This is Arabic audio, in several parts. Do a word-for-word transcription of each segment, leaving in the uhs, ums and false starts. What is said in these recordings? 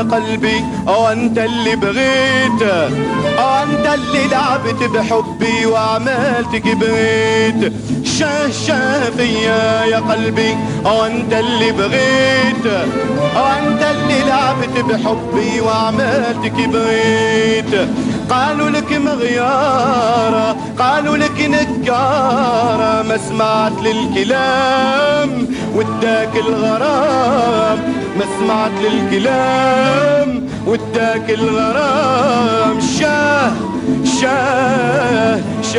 قلبي، وانت اللي بغيت، وانت اللي لعبت بحبي وعملت كبريت. شاه شاه فيا يا قلبي، وانت اللي بغيت، وانت اللي لعبت بحبي وعملت كبريت. قالوا لك مغيارة، قالوا لك نكارة، ما سمعت للكلام وداك الغرام، ما سمعت للكلام وداك الغرام. شاه شاه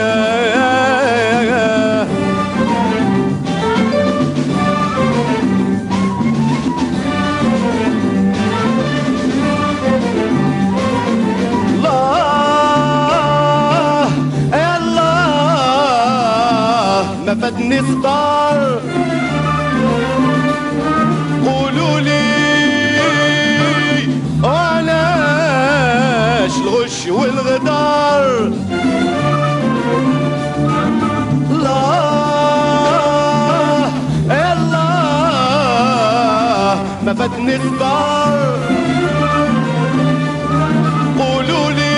شاه ما فاتني صدار. قولوا لي وعلاش الغش والغدار؟ الله الله ما فاتني صدار. قولوا لي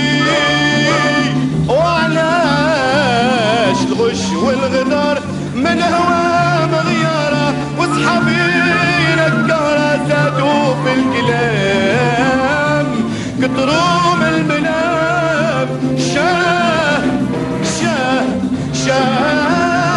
وعلاش الغش والغدار؟ من هوا مغيارة وصحابي نكارة، زادوا في الكلام كتروا من المنام. شاه شاه شاه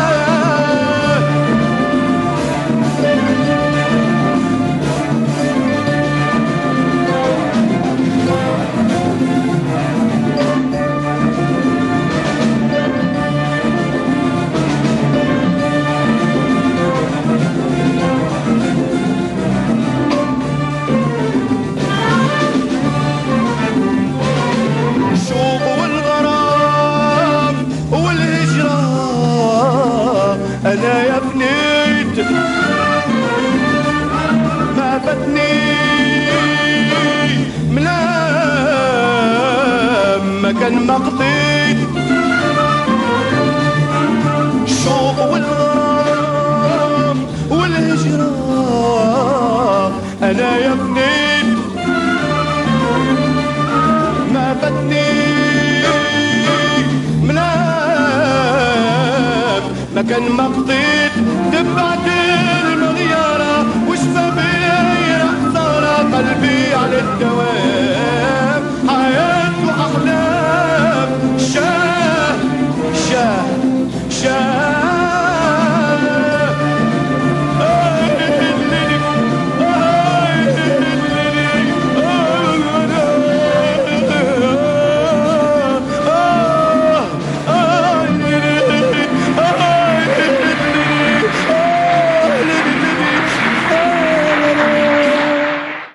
أنا يا بنيت ما فاتني ملام مكان ما قضيت. الشوق والغرام والهجرة أنا يا بنيت ما فاتني مكان ما قضيت. تبعت المغيارة وشفى بيا حصارة، قلبي على الدوام